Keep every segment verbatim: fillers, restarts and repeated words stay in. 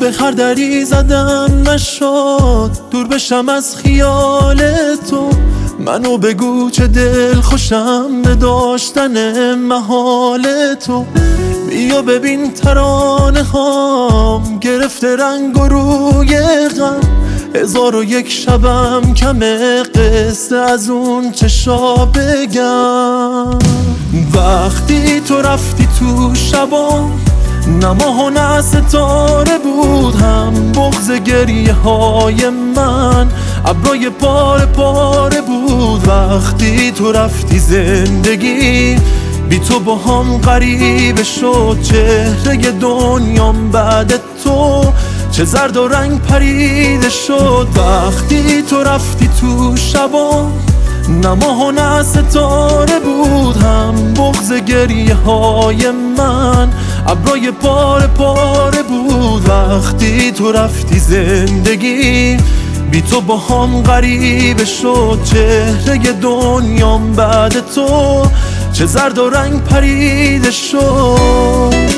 به هر دری زدم نشد دور بشم از خیال تو. منو بگو چه دل خوشم به داشتن محال تو. بیا ببین ترانه هام گرفته رنگ و روی غم. هزار و یک شبم کمه قصه از اون چشا بگم. وقتی تو رفتی تو شبام نه ماه و نه ستاره بود، هم بغض گریه های من ابرای پاره پاره بود. وقتی تو رفتی زندگی بی تو با هم غریبه شد. چهره دنیام بعد تو چه زرد و رنگ پریده شد. وقتی تو رفتی تو شبام نه ماه و نه ستاره بود، هم بغض گریه های من ابرای پاره پاره بود. وقتی تو رفتی زندگی بی تو با هم غریبه شد. چهره دنیام بعد تو چه زرد و رنگ پریده شد.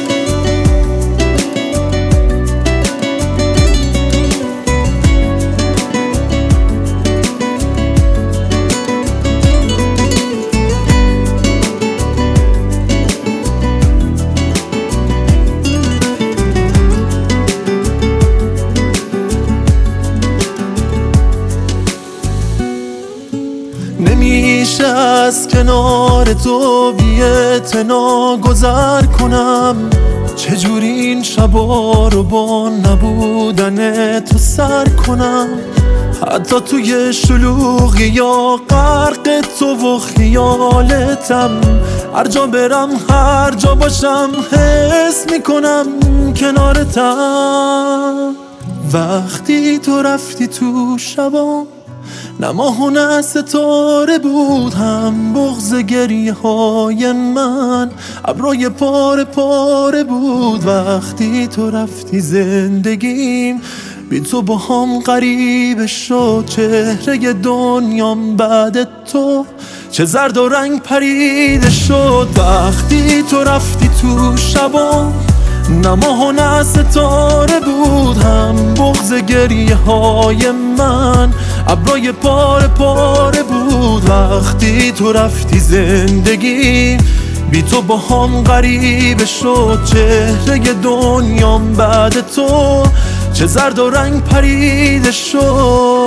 نمیشه از کنار تو بی‌اعتنا گذر کنم. چجوری این شبا رو با نبودن تو سر کنم. حتی توی شلوغی یا غرق تو و خیالتم، هر جا برم هر جا باشم حس میکنم کنارتم. وقتی تو رفتی تو شبام نه ماه و نه ستاره بود، هم بغض گریه های من ابرای پاره پاره بود. وقتی تو رفتی زندگیم بی تو با هم غریبه شد. چهره دنیام بعد تو چه زرد و رنگ پریده شد. وقتی تو رفتی تو شبام نه ماه و نه ستاره بود، هم بغض گریه های من ابرای پاره پاره بود. وقتی تو رفتی زندگی بی تو با هم غریبه شد. چهره دنیام بعد تو چه زرد و رنگ پریده شد.